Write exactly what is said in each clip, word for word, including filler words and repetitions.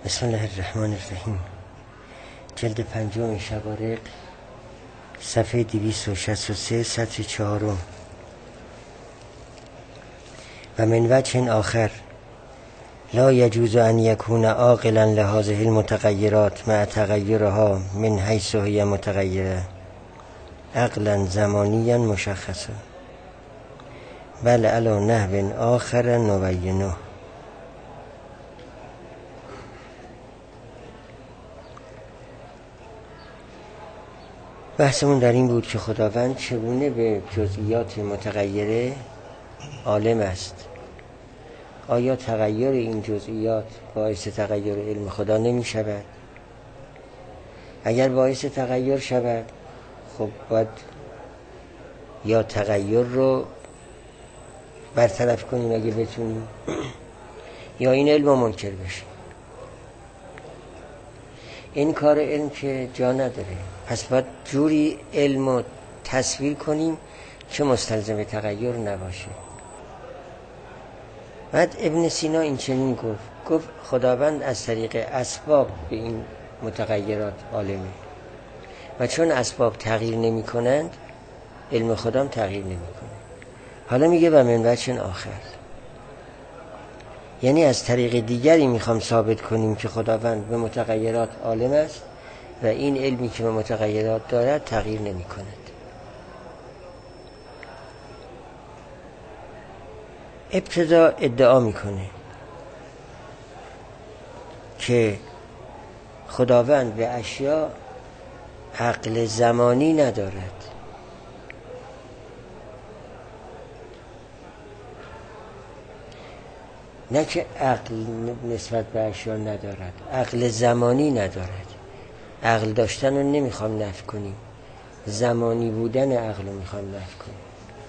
بسم الله الرحمن الرحیم. جلد پنجم شوارق، صفحه دویست و شصت و سه، سطر چهارم. و من وجه آخر لا یجوز ان یکون عاقلا لهذه المتغیرات مع تغیرها من حیث هی متغیره عقلا زمانیا مشخصا، بل علی نحو آخر نبینه. بحثمون در این بود که خداوند چگونه به جزئیات متغیره عالم است. آیا تغییر این جزئیات باعث تغییر علم خدا نمی شود؟ اگر باعث تغییر شود، خب باید یا تغییر رو برطرف کنیم اگه بتونیم، یا این علم رو منکر بشیم. این کار علم که جا نداره، پس باید جوری علم رو تصویر کنیم که مستلزم تغییر نباشه. بعد ابن سینا این چنین گفت گفت خداوند از طریق اسباب به این متغیرات عالمه و چون اسباب تغییر نمی کنند علم خدام تغییر نمی کنه. حالا میگه و من وجه آخر، یعنی از طریق دیگری میخوام ثابت کنیم که خداوند به متغیرات عالم است و این علمی که به متغیرات دارد تغییر نمی کند. ابتدا ادعا میکنه که خداوند به اشیاء عقل زمانی ندارد. نه که عقل نسبت به اشیاء ندارد، عقل زمانی ندارد. عقل داشتن رو نمیخوام نفی کنیم، زمانی بودن عقل رو میخوام نفی کنیم.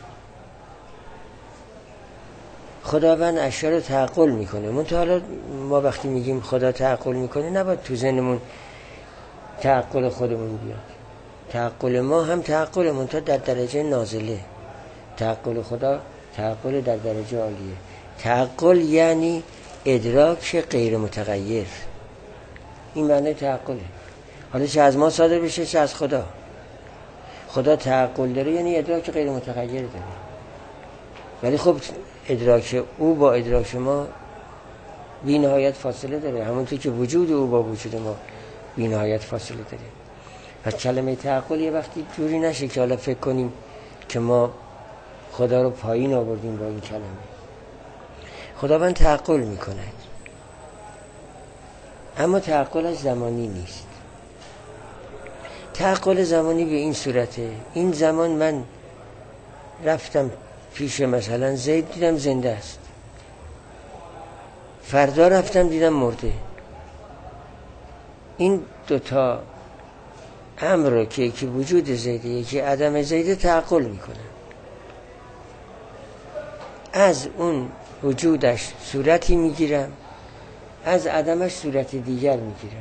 خداوند اشیاء رو تعقل میکنه. منتها حالا ما وقتی میگیم خدا تعقل میکنه نباید تو ذهنمون تعقل خودمون بیاد. تعقل ما هم تعقل، منتها در درجه نازله. تعقل خدا تعقل در درجه عالیه. تعقل یعنی ادراک غیر متغیر. این معنی تعقله. حالا چه از ما صادر بشه چه از خدا. خدا تعقل داره یعنی ادراک غیر متغیر داره، ولی خب ادراک او با ادراک ما بی نهایت فاصله داره، همونطور که وجود او با وجود ما بی نهایت فاصله داره. پس کلمه تعقل یه وقتی جوری نشه که حالا فکر کنیم که ما خدا رو پایین آوردیم با این کلمه. خداوند تعقل میکند، اما تعقلش زمانی نیست. تعقل زمانی به این صورته: این زمان من رفتم پیش مثلا زید، دیدم زنده است. فردا رفتم دیدم مرده. این دوتا امر رو که یکی وجود زیده یکی عدم زیده تعقل میکنه. از اون وجودش صورتی میگیرم، از عدمش صورت دیگر میگیرم.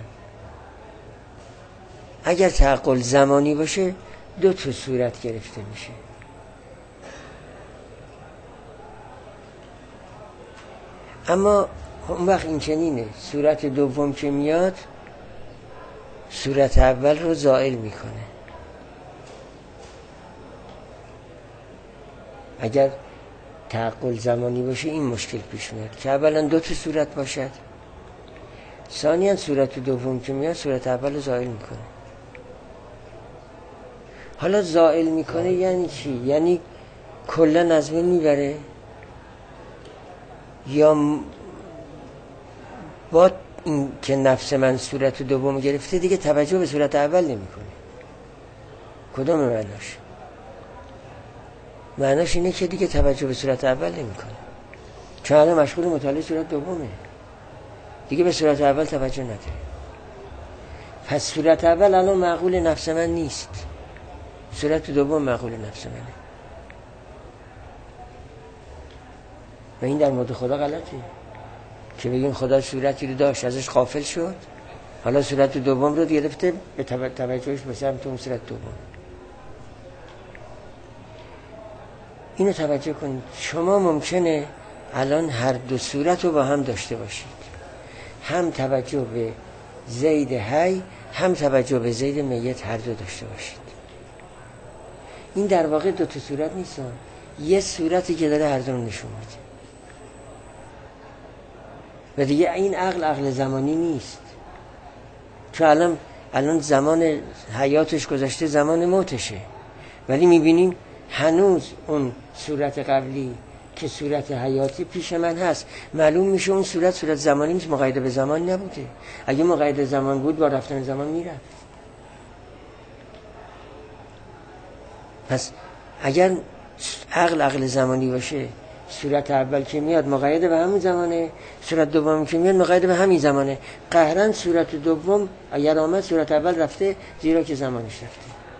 اگر تعقل زمانی باشه دو تا صورت گرفته میشه. اما اون وقت این چنینه، صورت دوم که میاد صورت اول رو زائل میکنه. اگر تعقل زمانی باشه این مشکل پیش میاد که اولا دو تا صورت باشد، ثانیاً صورت دوم که میاد صورت اول رو زائل میکنه. حالا زائل میکنه یعنی چی؟ یعنی کلا از بین میبره، یا با این که نفس من صورت دوم گرفته دیگه توجه به صورت اول نمیکنه. کدام معناش؟ معناش اینه که دیگه توجه به صورت اول نمیکنه، چون الان مشغول مطالعه صورت دومه، دیگه به صورت اول توجه نداره. پس صورت اول الان معقول نفس من نیست، صورت دوم معقول نفس منه. و این در مورد خدا غلطه که بگیم خدا صورتی رو داشت ازش غافل شد، حالا صورت دوم رو گرفته به توجهش به سمت اون صورت دوم. اینو توجه کنید. شما ممکنه الان هر دو صورت رو با هم داشته باشید، هم توجه به زید حی هم توجه به زید میت هر دو داشته باشید. این در واقع دو تا صورت نیست، یه صورتی که داره هر دو رو نشون میده. و دیگه این عقل عقل زمانی نیست، چون الان الان زمان حیاتش گذشته، زمان موتشه، ولی میبینیم هنوز اون صورت قبلی که صورت حیاتی پیش من هست. معلوم میشه اون صورت صورت زمانی نیست، مقید به زمان نبوده. اگه مقید زمان بود با رفتن زمان میرفت. پس اگر عقل عقل زمانی باشه، صورت اول که میاد مقید به همین زمانه، صورت دوم که میاد مقید به همین زمانه. قهرن صورت دوم اگر آمد صورت اول رفته، زیرا که زمانش رفته.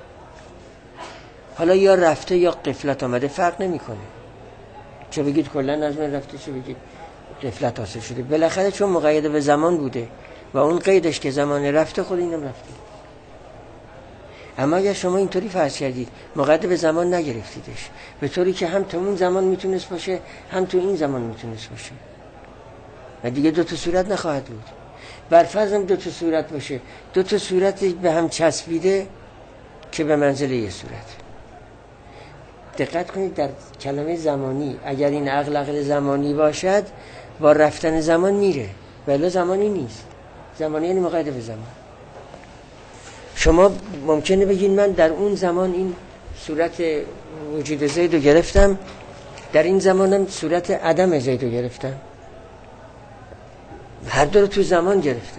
حالا یا رفته یا غفلت آمده، فرق نمیکنه. چه بگید کلا نظم رفته، چه بگید غفلت حاصل شده، بالاخره چون مقید به زمان بوده و اون قیدش که زمان رفته، خود اینم رفته. اما اگر شما اینطوری فرض کردید مقید به زمان نگرفتیدش، به طوری که هم تو اون زمان میتونست باشه هم تو این زمان میتونست باشه، و دیگه دو تا صورت نخواهد بود. بر فرض هم دو تا صورت باشه، دو تا صورت به هم چسبیده که به منزله یه صورت. دقت کنید در کلمه زمانی، اگر این عقل عقل زمانی باشد با رفتن زمان میره، ولی زمانی نیست. زمانی یعنی مقید به زمان. شما ممکنه بگید من در اون زمان این صورت وجود زید رو گرفتم، در این زمانم صورت عدم زید رو گرفتم، هر دو رو تو زمان گرفتم،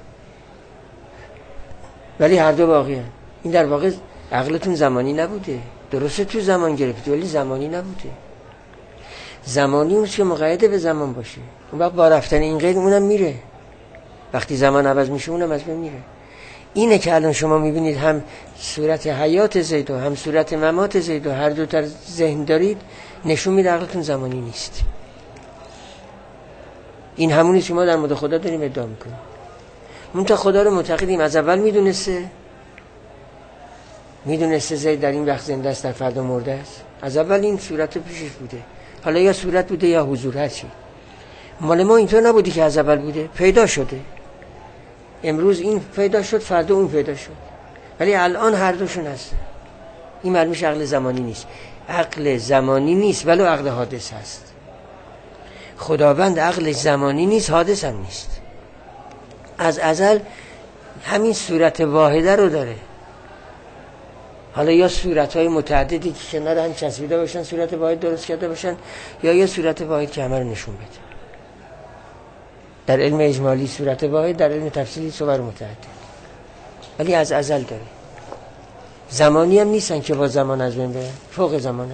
ولی هر دو باقی هم. این در واقع عقلتون زمانی نبوده، درسته تو زمان گرفتی ولی زمانی نبوده. زمانی اونست که مقید به زمان باشه، اون وقت با رفتن این قید اونم میره. وقتی زمان عوض میشه اونم از بین میره. اینه که الان شما میبینید هم صورت حیات زید و هم صورت ممات زید و هر دو تا ذهن دارید، نشون میده عقلتون زمانی نیست. این همونی که ما در مورد خدا داریم ادعا میکنیم. منتها خدا رو معتقدیم از اول میدونسته، میدونسته زید در این وقت زنده است، در فردا مرده است. از اول این صورت پیشش بوده، حالا یا صورت بوده یا حضور، هرچی. مال ما اینطور نبودی که از اول بوده، پیدا شده. امروز این پیدا شد، فردا اون پیدا شد، ولی الان هر دوشون هست. این معلومه عقل زمانی نیست. عقل زمانی نیست ولی عقل حادث هست. خداوند عقل زمانی نیست، حادث هم نیست. از ازل همین صورت واحده رو داره. حالا یا صورت‌های متعددی که کنار هم چسبیده باشن صورت واحد درست کرده باشن، یا یا صورت واحد که همه رو نشون بده. در علم اجمالی صورت واحد، در علم تفصیلی صور متعدد، ولی از ازل داره. زمانی هم نیستن که با زمان از بین برن، فوق زمانن.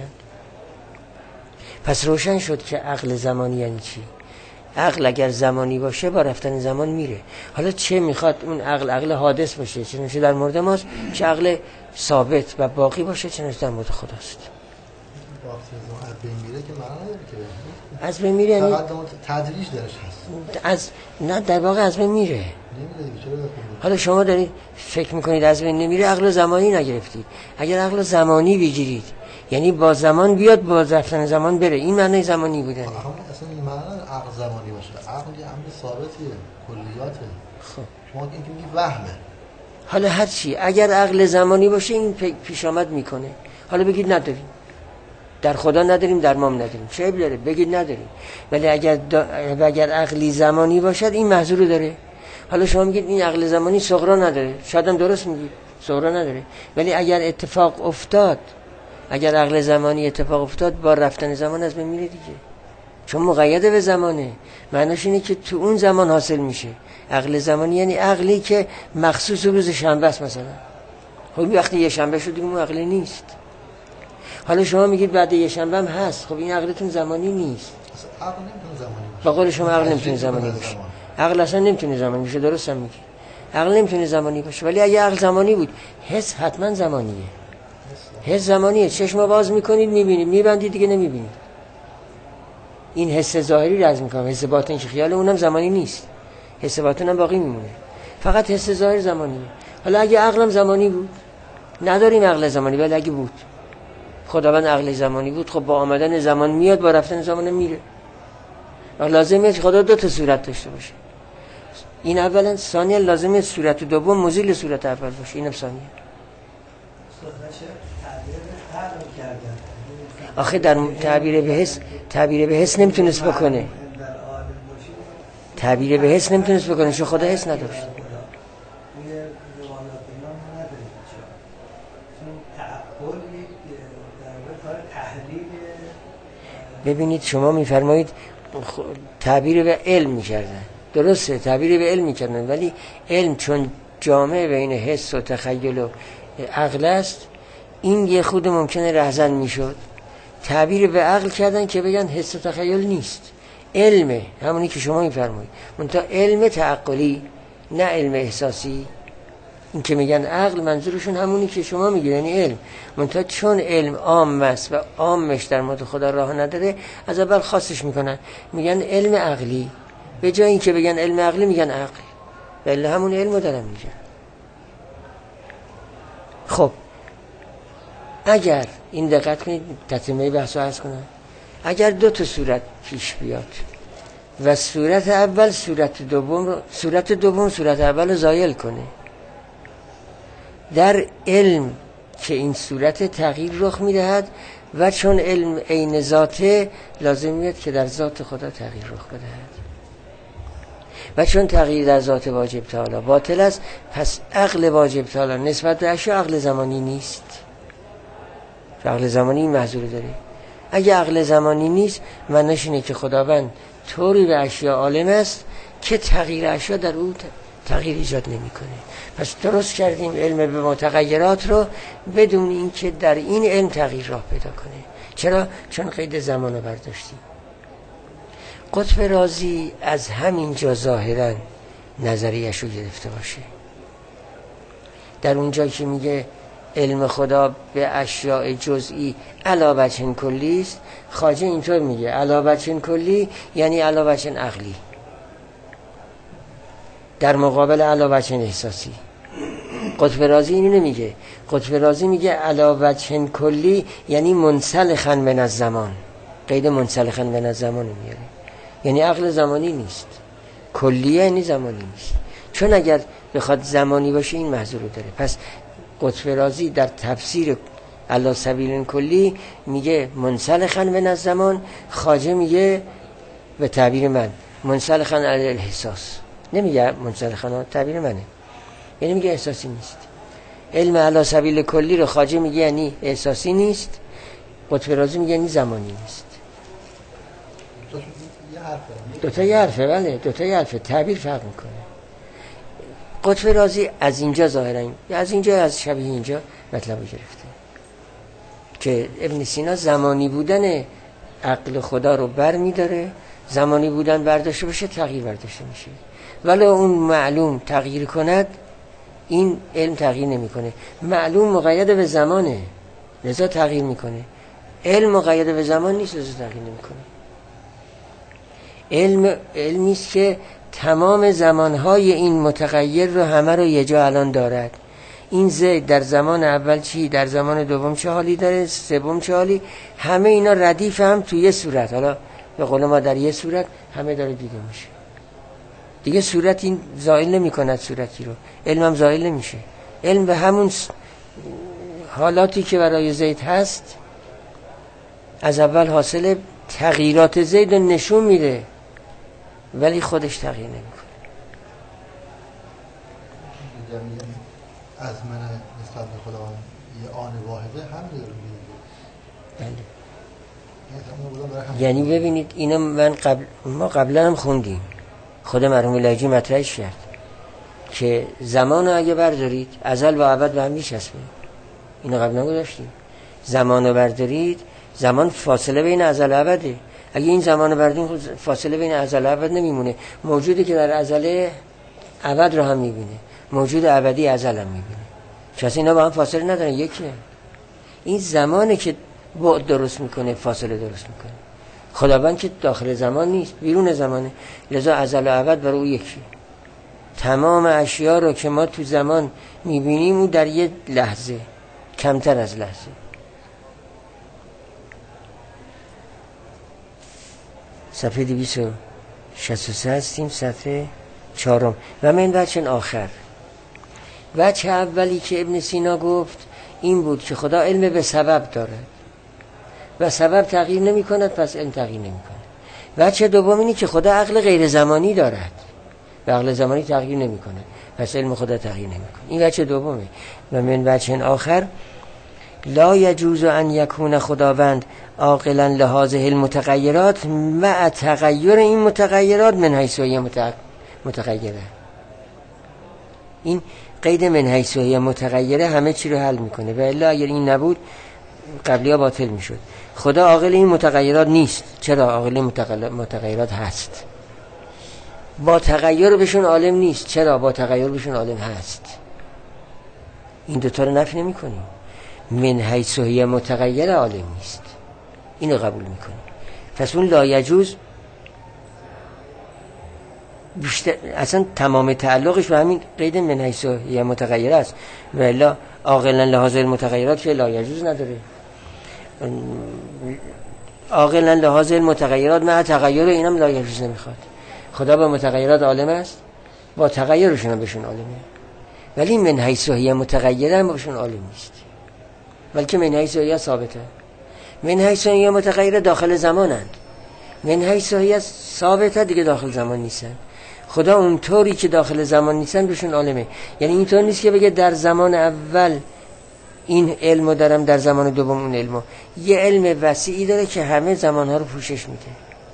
پس روشن شد که عقل زمانی یعنی چی. عقل اگر زمانی باشه با رفتن زمان میره. حالا چه میخواد اون عقل عقل حادث باشه، چه نشه در مورد ماست، چه عقل ثابت و باقی باشه، چه نشه در مورد خداست. از بین میره که معنا نداره که از بین میره یعنی فقط تدریج درش هست. از نه در واقع از بین میره. حالا شما دارید فکر میکنید از بین نمیره، عقل زمانی نگرفتید. اگر عقل زمانی بگیرید یعنی با زمان بیاد، با رفتن زمان بره، این معنی زمانی بودن. اصلا معنی عقل زمانی باشه، عقل یه امر ثابتیه، کلیاته. خب شما این که میگی وهمه. حالا هر چی اگر عقل زمانی باشه این پیش آمد میکنه. حالا بگید نداریم، در خدا نداریم، در ما نداریم، چه عیب داره؟ بگید نداریم. ولی اگر دا... اگر عقلی زمانی باشد این محظور داره. حالا شما میگید این عقل زمانی صغرا نداره، شاید هم درست میگید صغرا نداره، ولی اگر اتفاق افتاد، اگر عقل زمانی اتفاق افتاد با رفتن زمان از بین میره دیگه، چون مقید به زمانه. معناش اینه که تو اون زمان حاصل میشه. عقل زمانی یعنی عقلی که مخصوص روز شنبه است مثلا. خب وقتی یه شنبه شد دیگه اون عقلی نیست. حالا شما میگید بعد یه شنبه هم هست، خب این عقلتون زمانی نیست. عقل نمیتونه زمانی باشه. با قول شما عقل نمیتونه زمانی باشه. عقل اصلا نمیتونه زمانی باشه، درست هم میگی. عقل نمیتونه زمانی باشه، ولی اگه عقل زمانی بود، حس حتما زمانیه. حس زمانیه. چشم باز میکنید میبینید، میبندید دیگه نمیبینید. این حس ظاهری رز میکنه، حس باطن که خیال اونم زمانی نیست. حس باطن هم باقی میمونه. فقط حس ظاهر زمانیه. حالا اگه عقلم زمانی بود، نداریم عقل زمانی، ولی اگه بود خداوند عقل زمانی بود، خب با آمدن زمان میاد، با رفتن زمان میره. لازمه که خدا دو تا صورت داشته باشه. این اولا. ثانیا لازمه صورت دوم مزیل صورت اول باشه. اینم ثانیا. آخه در تعبیر به حس تعبیر به حس نمیتونست بکنه. تعبیر به حس نمیتونست بکنه چون خدا حس نداشت. ببینید شما میفرمایید تعبیر به علم میکردن، درسته تعبیر به علم میکردن، ولی علم چون جامع بین حس و تخیل و عقل است، این یه خود ممکنه رهزن میشد. تعبیر به عقل کردن که بگن حس و تخیل نیست، علمه، همونی که شما میفرمایید، منتها علم تعقلی نه علم احساسی. این که میگن عقل منظورشون همونی که شما میگید یعنی علم، منتها چون علم عام است و عامش در مورد خدا راه نداره، از اول خاصش میکنن میگن علم عقلی، به جای این که بگن علم عقلی میگن عقل، ولی همون علمو دارن میگن. خب اگر این دقت کنید، تتمه بحثو عرض کنم، اگر دو تا صورت پیش بیاد و صورت اول صورت دوم رو صورت دوم صورت اول رو زایل کنه، در علم که این صورت تغییر رخ میدهد و چون علم عین ذاته لازم میاد که در ذات خدا تغییر رخ بدهد و چون تغییر در ذات واجب تعالی باطل است، پس عقل واجب تعالی نسبت به اشیاء عقل زمانی نیست. عقل زمانی این محظور داره. اگه عقل زمانی نیست، معنیش اینه که خداوند طوری به اشیاء عالم است که تغییر اشیاء در او تغییر ایجاد نمیکنه. پس درست کردیم علم به متغیرات رو بدون اینکه در این علم تغییر راه پیدا کنه. چرا؟ چون قید زمان رو برداشتیم. قطب رازی از همین جا ظاهرا نظریش رو گرفته باشه. در اونجا که میگه علم خدا به اشیاء جزئی علی وجه کلی است، خواجه اینطور میگه علی وجه کلی یعنی علی وجه عقلی در مقابل علی وجه احساسی. قطب رازی اینو نمیگه. قطب رازی میگه علی وجه کلی یعنی منسلخاً من الزمان. قید منسلخاً من الزمان میاره، یعنی عقل زمانی نیست، کلیه یعنی زمانی نیست. چون اگر بخواد زمانی باشه این محظور رو داره. پس قطب رازی در تفسیر علی سبیل کلی میگه منسلخاً من الزمان، خواجه میگه به تعبیر من منسلخاً علی الاحساس. نمیگه منسلخاً، تعبیر منه، یعنی میگه احساسی نیست. علم علی سبیل کلی رو خواجه میگه یعنی احساسی نیست، قطب رازی میگه یعنی زمانی نیست. دو تا یه حرفه، بله دو تا یه حرفه، تعبیر فرق میکنه. قطب رازی از اینجا ظاهرا از اینجا از شبیه اینجا مطلب گرفته که ابن سینا زمانی بودن عقل خدا رو بر میداره، زمانی بودن برداشته باشه تغییر برداشته میشه، ولی اون معلوم تغییر کند این علم تغییر نمیکنه. معلوم مقید به زمانه لذا تغییر میکنه، علم مقید به زمان نیست لذا تغییر نمیکنه. علم علمی است که تمام زمانهای این متغیر رو همه رو یه جا الان دارد. این زید در زمان اول چی، در زمان دوم چه حالی داره، سوم چه حالی، همه اینا ردیف هم توی یه صورت، حالا به قول ما در یه صورت همه داره دیده میشه دیگه. صورت این زائل نمی کند صورتی رو، علم هم زائل نمیشه. علم به همون حالاتی که برای زید هست از اول حاصل تغییرات زید رو نشون میده ولی خودش تغییر نمیکنه. از من نسبت به خدا یه آن واحده هم داره میگه. یعنی ببینید اینا من قبل ما قبلا هم خوندیم، خود مرحوم لایجی مطرحش کرد که زمان رو اگه بردارید ازل و ابد به هم میچسبه. اینو قبلا گذاشتیم. زمان رو بردارید، زمان فاصله بین ازل و ابده. اگه این زمان رو بردارید فاصله بین ازل و ابد نمیمونه. موجودی که در ازل ابد رو هم میبینه، موجود ابدی ازل هم میبینه. چون اینا با هم فاصله ندارن، یکیه. این زمانه که بعد درست میکنه، فاصله درست میکنه. خداوند که داخل زمان نیست، بیرون زمانه، لذا ازل و ابد برای او یکی. تمام اشیاء رو که ما تو زمان میبینیم او در یه لحظه، کمتر از لحظه. صفحه دویست و شصت و سه هستیم، صفحه چهارم و من وجه آخر. وجه اولی که ابن سینا گفت این بود که خدا علم به سبب دارد و سبب تغییر نمی کند، پس علم تغییر نمی کند. وجه دوم اینی که خدا عقل غیر زمانی دارد و عقل زمانی تغییر نمی کند، پس علم خدا تغییر نمی کند. این وجه دومه. و من وجه آخر لا یجوز ان یکون خداوند عاقلا لهذه المتغیرات مع تغییر این متغیرات من حیث هی متغیره. این قید من حیث هی متغیره همه چی رو حل میکنه و الا اگر این نبود قبلی ها باطل میشد. خدا عاقل این متغیرات نیست. چرا؟ عاقل متغیرات هست. با تغییر بهشون عالم نیست. چرا؟ با تغییر بهشون عالم هست. این دوتا رو نفی نمی کنیم. من حیث هی متغیر عالم نیست، اینو قبول میکنیم. پس اون لا یجوز بیشتر اصلا تمام تعلقش به همین قید من حیث هی متغیر است و الا عاقلا لهذه المتغیرات که لا یجوز نداره. عاقلا لهذه المتغیرات مع تغییر اینم لا یجوز نمیخواد. خدا با متغیرات عالم است، با تغییرشون هم بهشون عالمه، ولی من حیث هی متغیر هم بهشون عالم نیست، بلکه من حیث هی ثابته. من حیث هی متغیر داخل زمانند، من حیث هی ثابته دیگه داخل زمان نیستن. خدا اونطوری که داخل زمان نیستن بهشون عالمه. یعنی اینطور نیست که بگه در زمان اول این علمو دارم، در زمان دوم اون علمو. یه علم وسیعی داره که همه زمانها رو پوشش میده.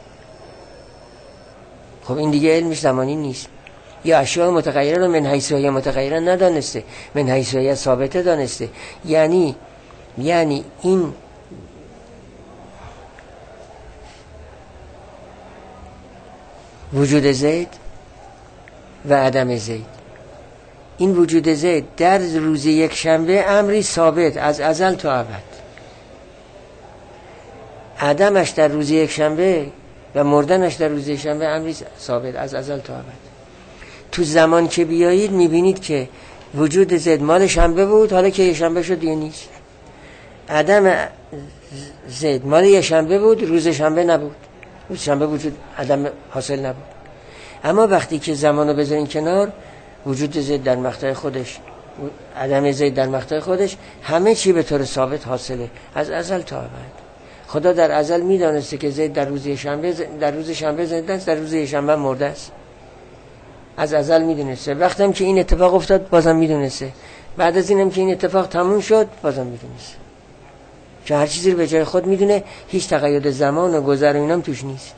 خب این دیگه علمش زمانی نیست. یا اشیاء متغیره رو من حیث هی متغیره ندانسته، من حیث هی ثابته دانسته. یعنی یعنی این وجود زید و عدم زید، این وجود زید در روز یک شنبه امری ثابت از ازل تا ابد، عدمش در روز یک شنبه و مردنش در روز یک شنبه امری ثابت از ازل تا ابد. تو زمان که بیایید میبینید که وجود زید مال شنبه بود، حالا که یک شنبه شد دیگه نیست. عدم زید مال یک شنبه بود، روز شنبه نبود، روز شنبه وجود عدم حاصل نبود. اما وقتی که زمانو بذارین کنار، وجود زید در مقطع خودش، عدم زید در مقطع خودش، همه چی به طور ثابت حاصله از ازل تا ابد. خدا در ازل میدانسته که زید در روز شنبه در روز شنبه زنده است، در روز شنبه مرده است. از ازل میدونسته. وقتی هم که این اتفاق افتاد بازم میدونسته. بعد از اینم که این اتفاق تموم شد بازم میدونسته. که هر چیزی رو به جای خود میدونه، هیچ تقید زمان و گذر و اینام توش نیست.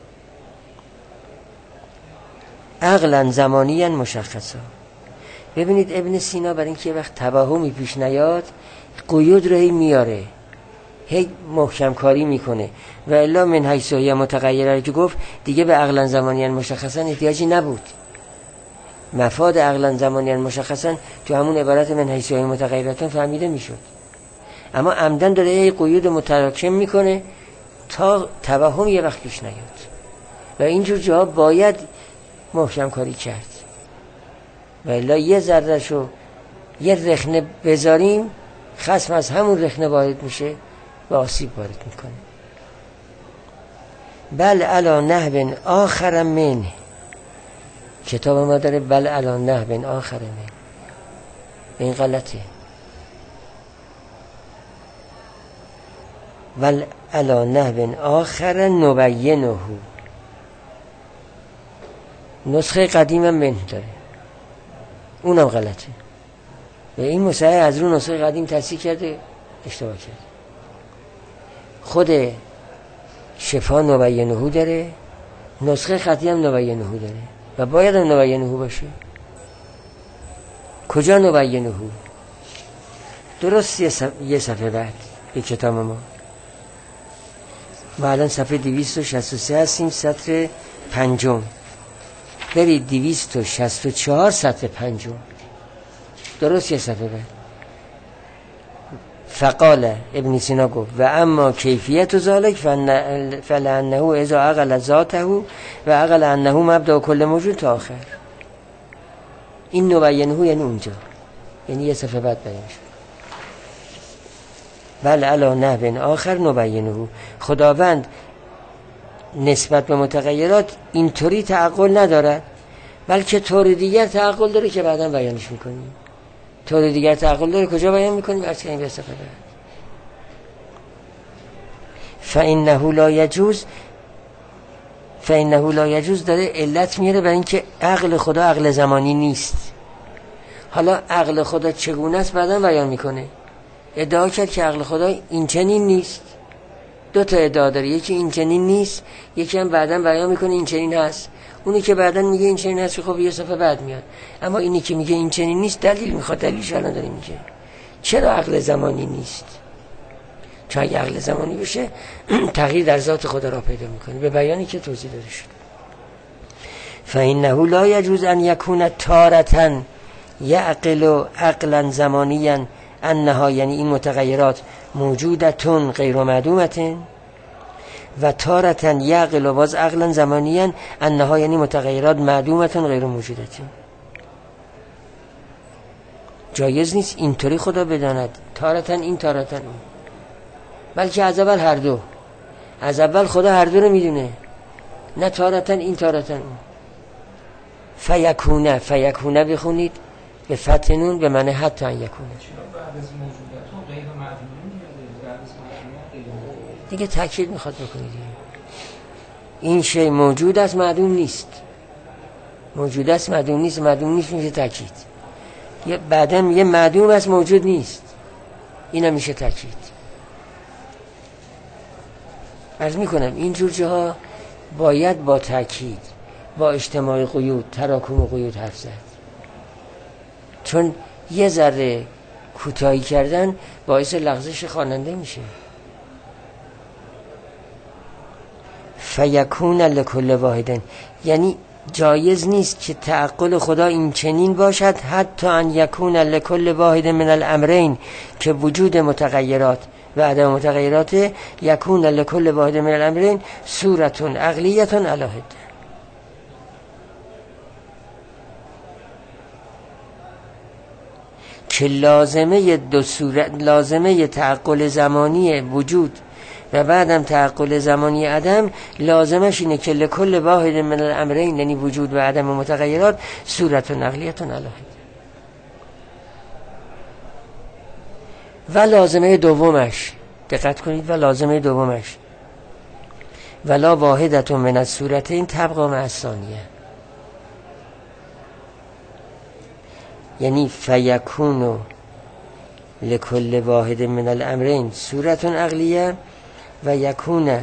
عقلا زمانیاً مشخصا. ببینید ابن سینا برای اینکه وقت توهمی پیش نیاد قیود رو هی میاره، هی محکم کاری میکنه و الا من حیث هی متغیره که گفت دیگه به عقلا زمانیاً مشخصا احتیاجی نبود. مفاد عقلا زمانیاً مشخصا تو همون عبارت من حیث هی متغیراتون فهمیده میشد. اما عمدن داره هی قیود متراکم میکنه تا توهم یه وقت پیش نیاد و اینجور جاها باید محکم کاری کرد و الا یه ذرهشو یه رخنه بذاریم خصم از همون رخنه وارد میشه و آسیب وارد میکنه. بل علا نحو آخر من، کتاب ما داره بل علا نحو آخر من، این غلطه. بل علا نحو آخر نبینه، نسخه قدیم هم من داره، اونم غلطه و این مصحح از رو نسخه قدیم تصحیح کرده اشتباه کرد. خود شفا نبینه داره، نسخه خطی هم نبینه داره و باید هم نبینه باشه. کجا نبینه؟ درست یه صفحه, یه صفحه بعد به کتاب ما. ما الان صفحه دویست و شصت و سه هستیم، سطر پنجم. برید دویست و شصت و چهار سطر پنجم، درست یه صفحه بعد. فقال ابن سینا گفت و اما کیفیت ذالک فلانه اذا عقل ذاته و عقل انه مبدا کل موجود تا آخر. این نبینه یعنی اونجا، یعنی یه صفحه بعد بیان شد. بل علا نحو آخر نبینه، خداوند نسبت به متغیرات اینطوری تعقل ندارد بلکه طور دیگر تعقل داره که بعدا بیانش میکنیم. طور دیگر تعقل داره، کجا بیان میکنیم؟ عرض کنیم به صفحه بعد. فإنه لا يجوز فإنه لا يجوز داره علت میاره برای اینکه عقل خدا عقل زمانی نیست. حالا عقل خدا چگونه است بعدا بیان میکنه. ادعا کرد که عقل خدا این چنین نیست. دو تا ادعا داره، یکی این چنین نیست، یکی هم بعدا بیان میکنه این چنین هست. اونی که بعدا میگه این چنین هست خب یه صفحه بعد میاد، اما اینی که میگه این چنین نیست دلیل میخواد. دلیلش الان داره میگه. چرا عقل زمانی نیست؟ چون اگه عقل زمانی بشه تغییر در ذات خدا را پیدا میکنه، به بیانی که توضیح داده شد. فإنه لا يجوز أن يكون تارة يعقل عقلا زمانيا انها، یعنی این متغیرات موجودتون غیر معدومتن، و تارتن یعقل و باز عقلا زمانیا انها، یعنی متغیرات معدومتون غیر موجودتن. جایز نیست اینطوری خدا بداند تارتن این تارتن اون، بلکه از اول هر دو. از اول خدا هر دو رو میدونه، نه تارتن این تارتن اون. فیکونه فیکونه بخونید به فتح نون به معنی حتی ان یکونه. دیگه تاکید میخواد بکنید این شی موجود است معدوم نیست. موجود است معدوم نیست. معدوم نیست میشه تاکید. یه بعداً یه معدوم است موجود نیست، اینم میشه تاکید. عرض میکنم اینجور جاها باید با تاکید، با اجتماع قیود، تراکم قیود حرف زد، چون یه ذره کوتاهی کردن باعث لغزش خواننده میشه. فیکون لکل واحدن، یعنی جایز نیست که تعقل خدا این چنین باشد حتی ان یکون لکل واحد من الامرین، که وجود متغیرات و عدم متغیرات یکون لکل واحد من الامرین صورتون عقلیتون علی حده. که لازمه دو صورت، لازمه تعقل زمانی وجود و بعدم تعقل زمانی عدم، لازمش اینه که لکل واحد من الامرین، یعنی وجود و عدم و متغیرات صورت و نقلیت و نلاحد. و لازمه دومش دقت کنید، و لازمه دومش ولا واحدت من الصورتین تبقى مع الثانیه، یعنی فیکون لکل واحد من الامرین صورت عقلیه و یکون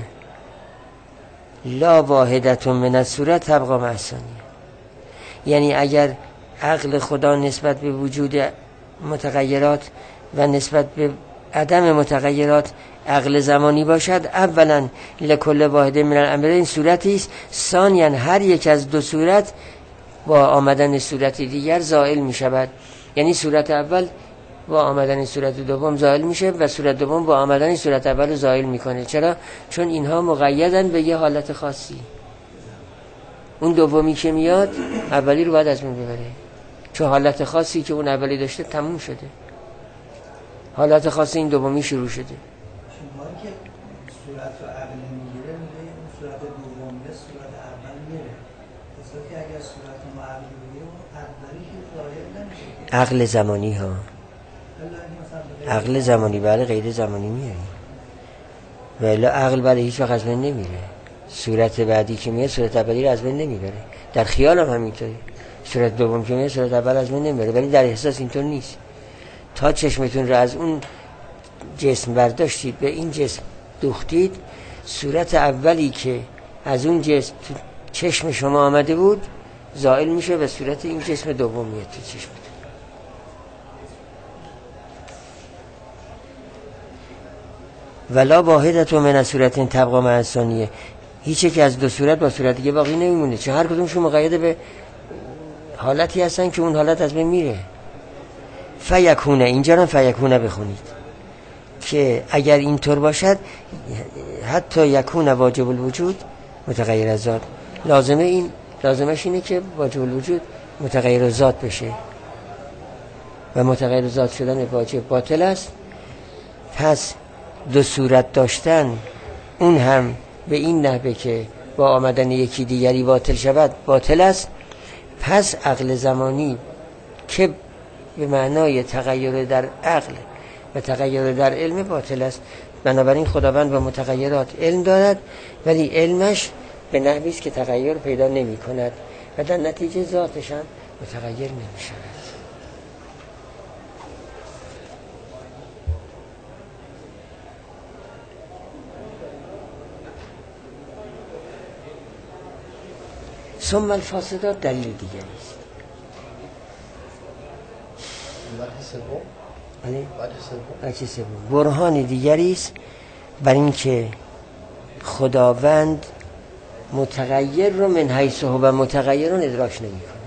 لا واحدت من الصورت تبقى مع الثانیه. یعنی اگر عقل خدا نسبت به وجود متغیرات و نسبت به عدم متغیرات عقل زمانی باشد، اولا لکل واحد من الامرین صورتی است، ثانیا هر یک از دو صورت با آمدن صورت دیگر زائل می شود. یعنی صورت اول با آمدن صورت دوم زائل میشه و صورت دوم با آمدن صورت اول زائل میکنه. چرا؟ چون اینها مقیدن به یه حالت خاصی. اون دومی که میاد اولی رو باید از من ببره، چون حالت خاصی که اون اولی داشته تموم شده، حالت خاصی این دومی شروع شده. شما که صورت رو عقل میگیره میگه اون صورت دوم به صورت اول میره، اصلا که اگر صورت ما عقل میگیره اون عقلی که ظاهر نمیشه. عقل زمانی ها، عقل زمانی بله غیر زمانی میاری، ولی عقل بله هیچ وقت از بین نمیره. صورت بعدی که میاد صورت اولی رو از بین نمیبره. در خیال هم همینطوری، صورت دوم که میاد صورت اول از بین نمیبره، ولی در احساس اینطور نیست. تا چشمتون رو از اون جسم برداشتید به این جسم دوختید، صورت اولی که از اون جسم تو چشم شما آمده بود زائل میشه و صورت این جسم دوم میاد تو چشم. ولا واحدت من الصورتین تبقى مع الثانیه، هیچ یک از دو صورت با صورت دیگه باقی نمیمونه، چون هر کدومشون مقید به حالتی هستن که اون حالت از بین میره. فیکونه، اینجا رو فیکونه بخونید که اگر اینطور باشد حتی یکون واجب الوجود متغیر از ذات، لازمه این لازمش اینه که واجب الوجود متغیر از ذات بشه و متغیر از ذات شدن واجب باطل است. پس دو صورت داشتن اون هم به این نحوه که با آمدن یکی دیگری باطل شود باطل است، پس عقل زمانی که به معنای تغییر در عقل و تغییر در علم باطل است. بنابراین خداوند با متغیرات علم دارد، ولی علمش به نحوی است که تغییر پیدا نمی کند و در نتیجه ذاتش هم متغیر نمی شود. ثم الفاسدات دلیل دیگری است. وجه سوم برهان دیگری است بر این که خداوند متغیر رو من حیث هو متغیرون ادراک نمی کنه.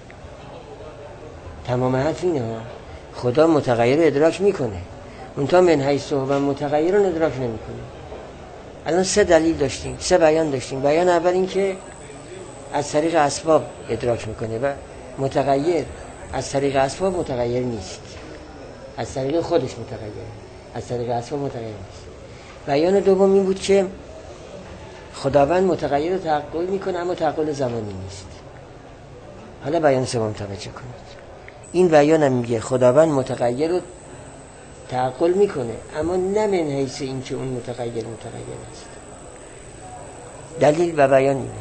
تمام حرف اینه ها، خدا متغیر ادراک میکنه، اونتا من حیث هو متغیرون ادراک نمی کنه. الان سه دلیل داشتیم، سه بیان داشتیم. بیان اول این که از طریق اسباب ادراک میکنه و متغیر از طریق اسباب متغیر نیست، از طریق خودش متغیره، از طریق اسباب متغیر نیست. بیان دوم این بود که خداوند متغیر رو تعقل میکنه اما تعقل زمانی نیست. حالا بیان سوم توجه کنید. این بیان هم میگه خداوند متغیر رو تعقل میکنه اما نه من حیث این که اون متغیر متغیر است. دلیل و بیان اینه.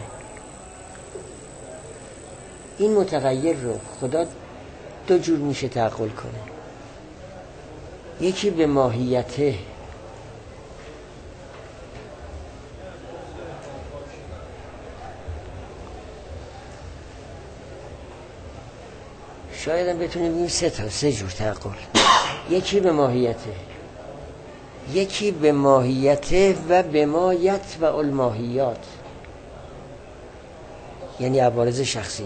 این متغیر رو خدا دو جور میشه تعقل کنه. یکی به ماهیته، شاید هم بتونیم بگیم سه تا سه جور تعقل. یکی به ماهیته، یکی به ماهیته و به مایت و الماهیات، یعنی عوارض شخصیه.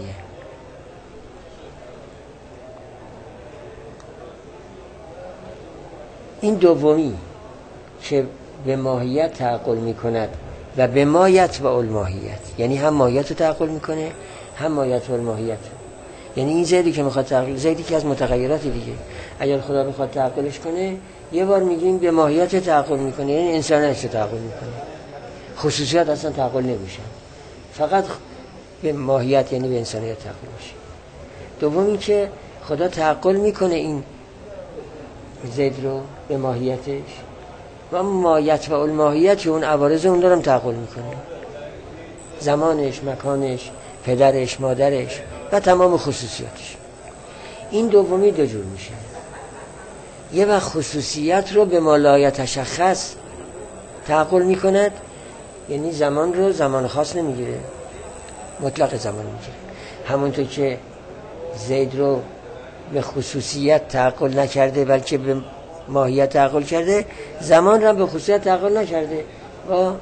این دومی که به ماهیت تعقل میکند و به مایت و الماهیت، یعنی هم ماهیت رو تعقل میکنه هم مایت و الماهیت. یعنی این زیدی که میخواد تعقل، زیدی که از متغیراتی دیگه، اگر خدا بخواد تعقلش کنه یه بار میگیم به ماهیت تعقل میکنه، یعنی انسانیت رو تعقل میکنه، خصوصیات اصلا تعقل نمیشه، فقط به ماهیت یعنی به انسانیت تعقل میشه. دوم این که خدا تعقل میکنه این زید رو به ماهیتش و مایت و الماهیت که اون عوارض اون دارم تعقل میکنه، زمانش، مکانش، پدرش، مادرش و تمام خصوصیاتش. این دومی دو جور میشه. یه وقت خصوصیت رو به ما لا یتشخص تعقل میکند، یعنی زمان رو زمان خاص نمیگیره، مطلق زمان میگیره. همونطور که زید رو به خصوصیت تعقل نکرده بلکه به ماهیت تعقل کرده، زمان رو به خصوصیت تعقل نکرده، با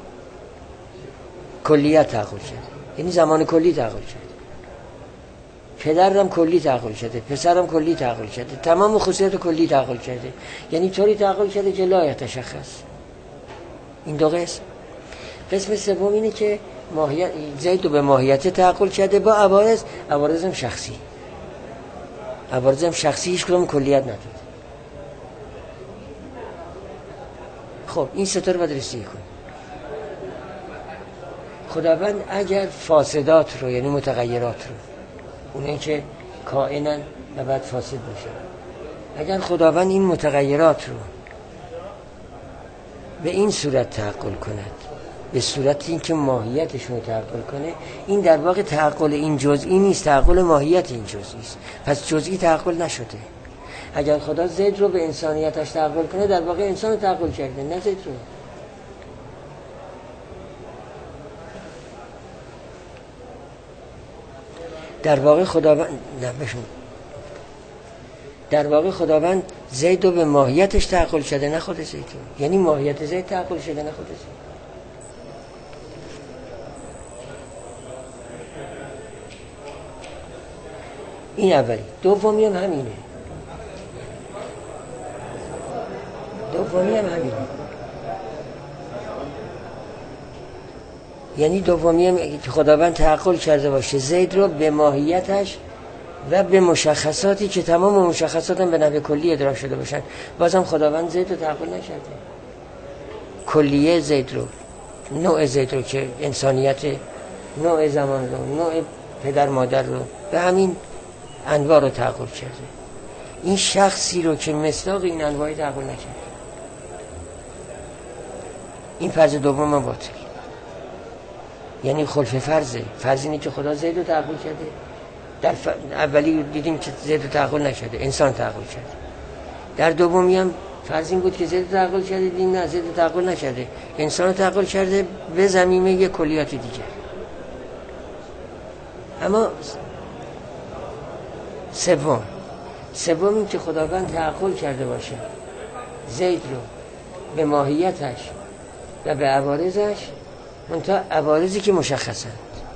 کلیت تعقل کرده، یعنی زمان کلی تعقل کرده. پدرم کلی تعقل کرده، پسرم کلی تعقل کرده، تمام خصوصیت کلی تعقل کرده، یعنی طوری تعقل کرده که لا یتشخص. این دو قسم. قسم سوم اینه که ماهیت زید رو به ماهیت تعقل کرده با عوارض، عوارضم شخصی، عوارضم شخصی هیچ کدوم کلیت نداره. خب این سه تا رو باید رسیدگی کنیم. خداوند اگر فاسدات رو، یعنی متغیرات رو، اونایی که کائنن و بعد فاسد باشن، اگر خداوند این متغیرات رو به این صورت تعقل کند، به صورت این که ماهیتشون رو تعقل کنه، این در واقع تعقل این جزئی نیست، تعقل ماهیت این جزئی است. پس جزئی تعقل نشده. اگر خدا زید رو به انسانیتش تعقل کنه، در واقع انسان رو تعقل کرده، نه زید رو. در واقع خداوند نه بشون در واقع خداوند زید رو به ماهیتش تعقل شده، نه خود زید رو. یعنی ماهیت زید تعقل شده، نه خود زید. این اولی. دومی هم همینه. دومی هم همینه. یعنی دومی هم که خداوند تعقل کرده باشه زید رو به ماهیتش و به مشخصاتی که تمام مشخصات هم به نحو کلی ادراک شده باشن. بازم خداوند زید رو تعقل نکرده. کلیه زید رو، نوع زید رو که انسانیت، نوع زمان رو، نوع پدر مادر رو به همین انواع رو تعقل کرده. این شخصی رو که مصداق این انواع تعقل نکرد، این فرض دوم باطل، یعنی خلف فرضه. فرض اینه که خدا زید رو تعقل کرده. در ف... اولی دیدیم که زید رو تعقل نکرده، انسان تعقل کرده. در دومی هم فرض این بود که زید رو تعقل کرده، دیدیم نه، زید رو تعقل نکرده، انسان رو تعقل کرده به ضمیمه یک کلیات دیگر. اما سوم سوم این که خداوند تعقل کرده باشه زید رو به ماهیتش و به عوارضش، منتها عوارضی که مشخصند.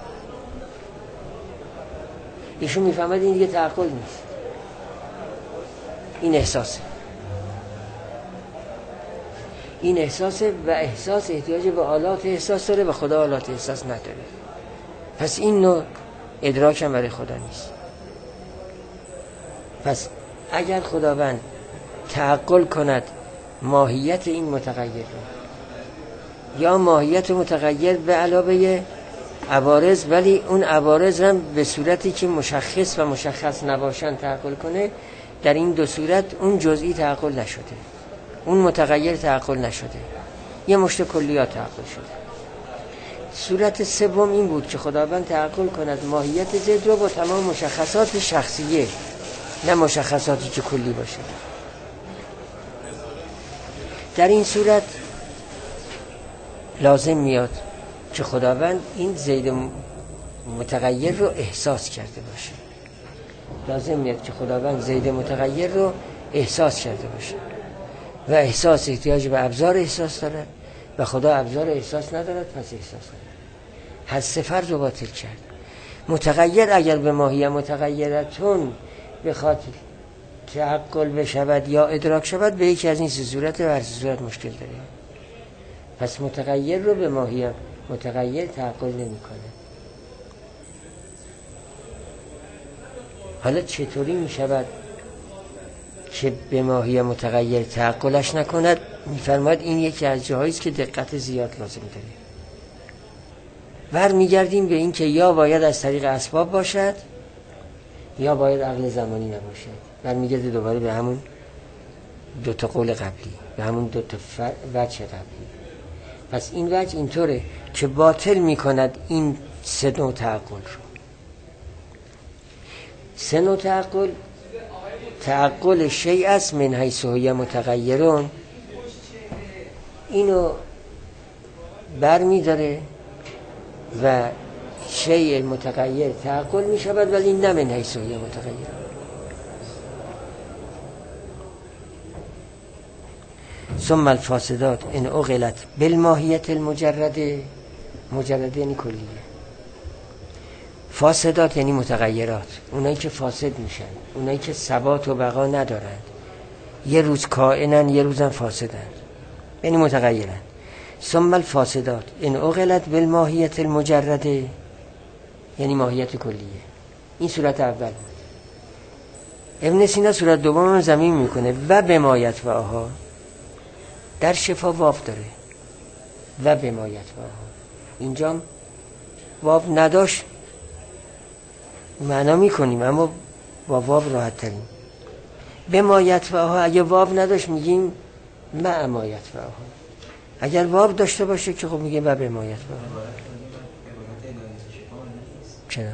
ایشون میفهمد این دیگه تعقل نیست، این احساسه، این احساسه و احساس احتیاج به آلات احساس داره و خدا آلات احساس نداره. پس این نوع ادراک هم برای خدا نیست. پس اگر خداوند تعقل کند ماهیت این متغیر رو یا ماهیت متغیر به علاوه عوارض، ولی اون عوارض هم به صورتی که مشخص و مشخص نباشن تعقل کنه، در این دو صورت اون جزئی تعقل نشده، اون متغیر تعقل نشده، یه مشت کلیات تعقل شده. صورت سوم این بود که خداوند تعقل کند ماهیت زید رو با تمام مشخصات شخصیه، نه مشخصاتی که کلی باشه. در این صورت لازم میاد که خداوند این زید متغیر رو احساس کرده باشه. لازم میاد که خداوند زید متغیر رو احساس کرده باشه و احساس احتیاج به ابزار احساس دارد و خدا ابزار احساس ندارد، پس احساس ندارد. هر سه فرض رو باطل کرد. متغیر اگر به ماهیت متغیرتون بخواد تعقل بشود یا ادراک شود، به یکی از این سه صورت و هر سه صورت مشکل داره. پس متغیر رو به ماهیت متغیر تعقل نمی کنه. حالا چطوری می شود که به ماهیت متغیر تعقلش نکند؟ می فرماید این یکی از جاهایی است که دقت زیاد لازم داره. بر می گردیم به این که یا باید از طریق اسباب باشد یا باید عقل زمانی نباشد. بر می گرده دوباره به همون دو تا قول قبلی، به همون دو تا وجه قبلی. پس این وجه اینطوره که باطل می کند این سه نوع تعقل رو. سه نوع تعقل، تعقل شیء است من حیث هو متغیرون، اینو بر می داره و شیء متغیر تعقل می شود، ولی نه من حیث هو متغیر. ثم الفاسدات ان اغلت بالماهیت المجرده، مجرده یعنی کلیه. فاسدات یعنی متغیرات، اونایی که فاسد میشن، اونایی که ثبات و بقا ندارند، یه روز کائنن یه روزن فاسدن، یعنی متغیرن. ثم الفاسدات ان اغلت بالماهیت المجرده یعنی ماهیت کلیه. این صورت اول. ابن سینا صورت دوم هم ضمیر میکنه و بمایت و آها، در شفا واو داره و بمایت و آها. اینجا واو نداشت معنا میکنیم، اما با واو راحت تریم. بمایت و آها اگه واو نداشت میگیم مع مایت و آها. اگر واو داشته باشه که خب میگیم و بمایت و آها. چرا؟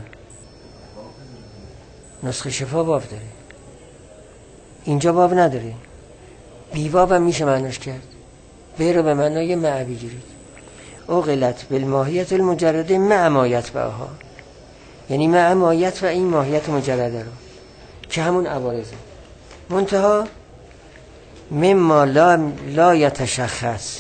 نسخه شفا واو داره، اینجا واو نداره. بی واو هم میشه معناش کرد. به رو به معنای مع بگیرید. اغلت بالماهیت المجرده مع مایت و آها، یعنی مع مایت و این ماهیت مجرده رو که همون عوارضه، منتها مما لا, لا یتشخص،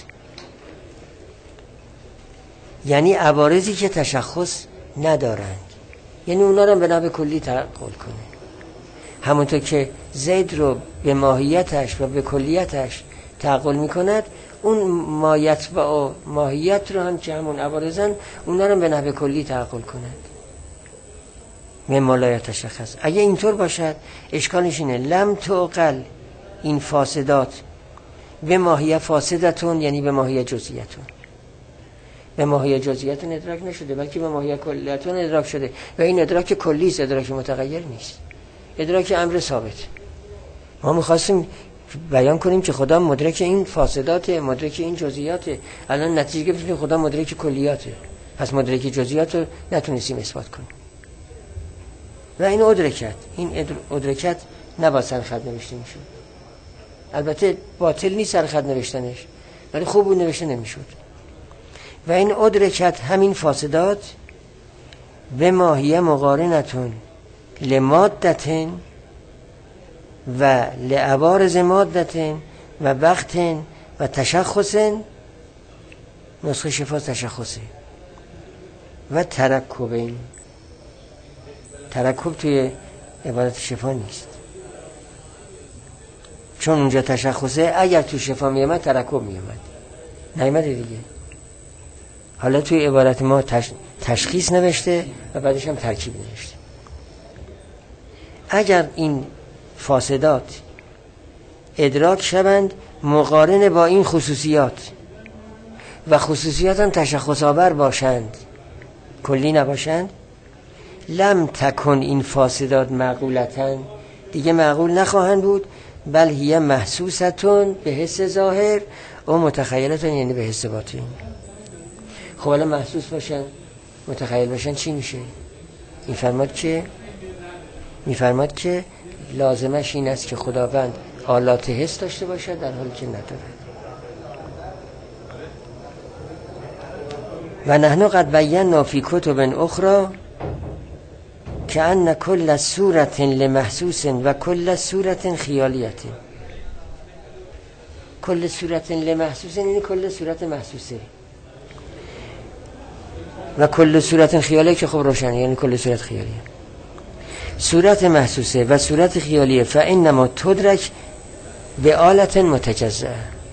یعنی عوارضی که تشخص ندارند، یعنی اونا رو به نحو کلی تعقل کنه. همونطور که زید رو به ماهیتش و به کلیتش تعقل میکند، اون ماهیت و ماهیت رو هم که همون عوارضن اونا رو به نحو کلی تعقل کند. مما لا یتشخص. اگه اینطور باشد اشکالش اینه لم تعقل این فاسدات به ماهیت فاسدتون، یعنی به ماهیت جزئیتون. به ماهیت جزئیاتون ادراک نشده، بلکه به ماهیت کلیاتون ادراک شده و این ادراک کلی است، ادراک متغیر نیست، ادراک امر ثابت. ما می‌خواستیم بیان کنیم که خدا مدرک این فاسدات، مدرک این جزئیات. الان نتیجه گرفتیم خدا مدرک کلیاته، پس مدرک جزئیات رو نتونستیم اثبات کنیم و این ادرکت این ادرکت نباید سرخط نوشته میشد. البته باطل نیست سرخط نوشتنش، ولی خوب بود نوشته نمیشد. و این ادرکت همین فاسدات به ماهیه مقارنتون لمادتن و لعوارض مادتن و وقتن و تشخصن، نسخه شفا تشخصه و ترکبین. ترکب توی عبارت شفا نیست، چون اونجا تشخصه. اگر تو شفا میامد ترکب میامد، نیامده دیگه. حالا توی عبارت ما تش... تشخیص نوشته و بعدش هم ترکیب نوشته. اگر این فاسدات ادراک شوند مقارن با این خصوصیات و خصوصیات هم تشخص آور باشند، کلی نباشند، لم تکن این فاسدات معقولتن، دیگه معقول نخواهند بود، بل هی محسوستون به حس ظاهر و متخیلتون، یعنی به حس باطن. خب الان محسوس باشن، متخیل باشن، چی میشه؟ میفرماد که میفرماد که لازمش این است که خداوند آلات حس داشته باشد، در حالی که نداره. و نحن قد بینا فی کتب اخرى که ان کل صورت لمحسوس و کل صورت خیالیت. کل صورت لمحسوس یعنی کل صورت محسوسه و کل صورت خیالیه که خب روشنه، یعنی کل صورت خیالیه. صورت محسوسه و صورت خیالیه فانما تدرک به آلت متجزأ.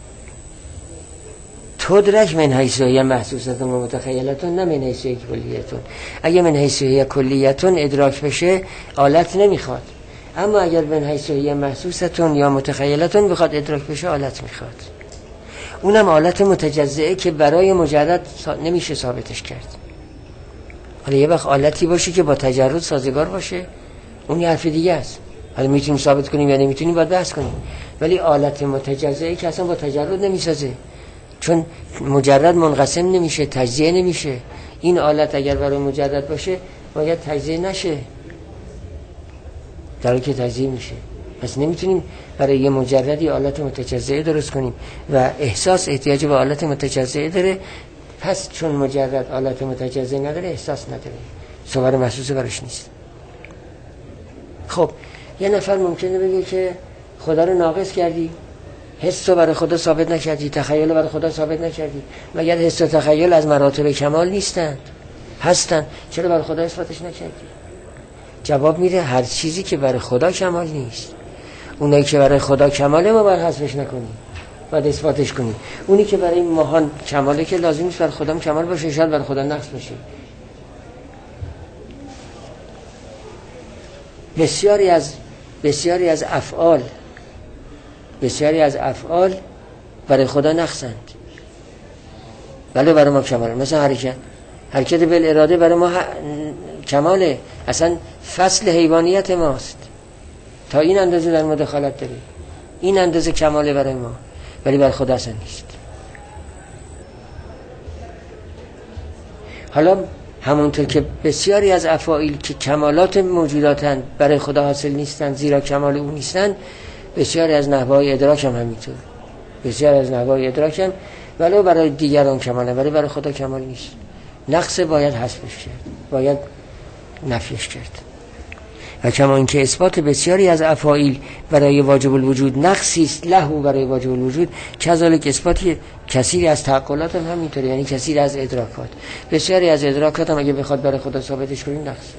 تدرک من حیث هی محسوساتون و متخیلاتون، نه من حیث هی کلیتون. اگه من حیث هی کلیتون ادراک بشه آلت نمیخواد، اما اگر من حیث هی محسوساتون یا متخیلاتون بخواد ادراک بشه آلت میخواد. اونم آلت متجزئه که برای مجرد نمیشه ثابتش کرد. حالا یه وقت آلتی باشه که با تجرد سازگار باشه، اون یه حرف دیگه است. حالا میتونیم ثابت کنیم یا نمیتونیم، باید بحث کنیم. ولی آلت متجزئه که اصلا با تجرد نمیسازه، چون مجرد منقسم نمیشه، تجزیه نمیشه. این آلت اگر برای مجرد باشه باید تجزیه نشه، در حالی که تجزیه میشه. پس نمیتونیم برای یه مجردی آلت متجزئه درست کنیم و احساس احتیاج به آلت متجزئه داره. پس چون مجرد آلت متجزئه نداره، احساس نداره، صور محسوس براش نیست. خب یه نفر ممکنه بگه که خدا رو ناقص کردی، حس رو برای خدا ثابت نکردی، تخیل رو برای خدا ثابت نکردی. مگر حس و تخیل از مراتب کمال نیستند؟ هستند، چرا برای خدا اثباتش نکردی؟ جواب میره هر چیزی که برای خدا کمال نیست، اونایی که برای خدا کماله ما باید حذفش نکنیم، باید اثباتش کنیم. اونی که برای ماهان کماله که لازم نیست برای خدا کمال باشه، شاید برای خدا نقص باشه. بسیاری از بسیاری از افعال بسیاری از افعال برای خدا نقصند ولی برای ما کماله. مثلا حرکت حرکت بالاراده برای ما ح... کماله، اصلا فصل حیوانیت ماست، تا این اندازه در ما دخالت داره، این اندازه کماله برای ما، ولی برای خدا اصلا نیست. حالا همونطور که بسیاری از افعال که کمالات موجوداتن برای خدا حاصل نیستن زیرا کمال او نیستن، بسیاری از نحوهای ادراک هم همینطور. بسیاری از نحوهای ادراک هم ولو برای دیگران کماله ولی برای خدا کمال نیست. نقص باید حذفش کرد، باید نفیش کرد. و کما اینکه اثبات بسیاری از افعال برای واجب الوجود نقصی است لهو برای واجب الوجود، کذالک اثبات کثیری از تعقلات هم همینطوره، یعنی کثیری از ادراکات. بسیاری از ادراکات هم اگه بخواد برای خدا ثابتش کنیم نقصه.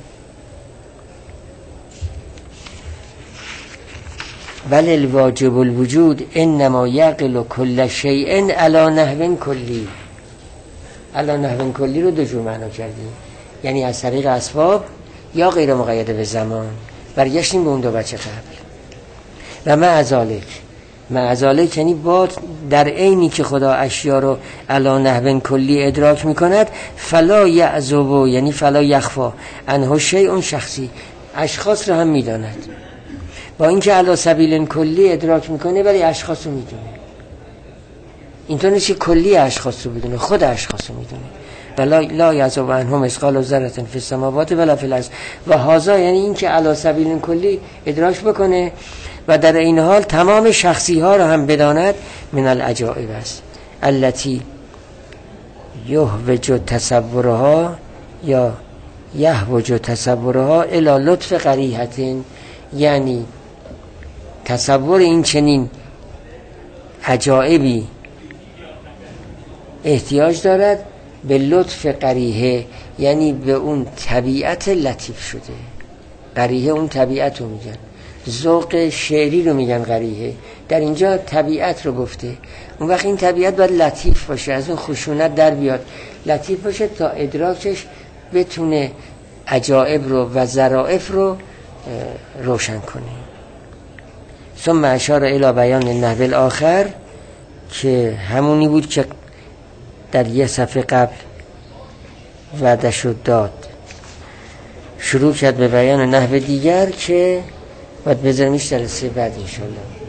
ولی الواجب الوجود انما یعقل کل شیء علی نحو کلی. علی نحو کلی رو دو جور معنا کردیم، یعنی از طریق اسباب یا غیر مقید به زمان. برگشتیم به اون دو بچه قبل. و مع ذالک معذالک یعنی با در عینی که خدا اشیا رو علا نحو کلی ادراک میکند، فلا یعزب یعنی فلا یخفا عنه شیء شخصی، اشخاص رو هم میداند. با اینکه علا سبیل کلی ادراک میکنه ولی اشخاص رو میدونه. اینطور نیست که کلی اشخاص رو بدونه، خود اشخاص رو میدونه. ولا لا یعزب عنه مثقال ذره فی السماوات ولا فی الارض. و هذا یعنی اینکه علا سبیل کلی ادراک بکنه و در این حال تمام شخصی ها رو هم بداند، من العجائب است التي یهوج تصورها یا یهوج تصورها الی لطف قریحة، یعنی تصور این چنین عجائبی احتیاج دارد به لطف قریحه، یعنی به اون طبیعت لطیف شده. قریحه اون طبیعت رو میگن، ذوق شعری رو میگن قریحه، در اینجا طبیعت رو گفته. اون وقت این طبیعت باید لطیف باشه، از اون خشونت در بیاد، لطیف باشه تا ادراکش بتونه عجائب رو و ظرائف رو روشن کنه. ثم اشار الی بیان النحو الاخر که همونی بود که در یه صفحه قبل وعده شد داد. شروع کرد به بیان نحو دیگر که باید بذاریمش در سه بعد انشالله.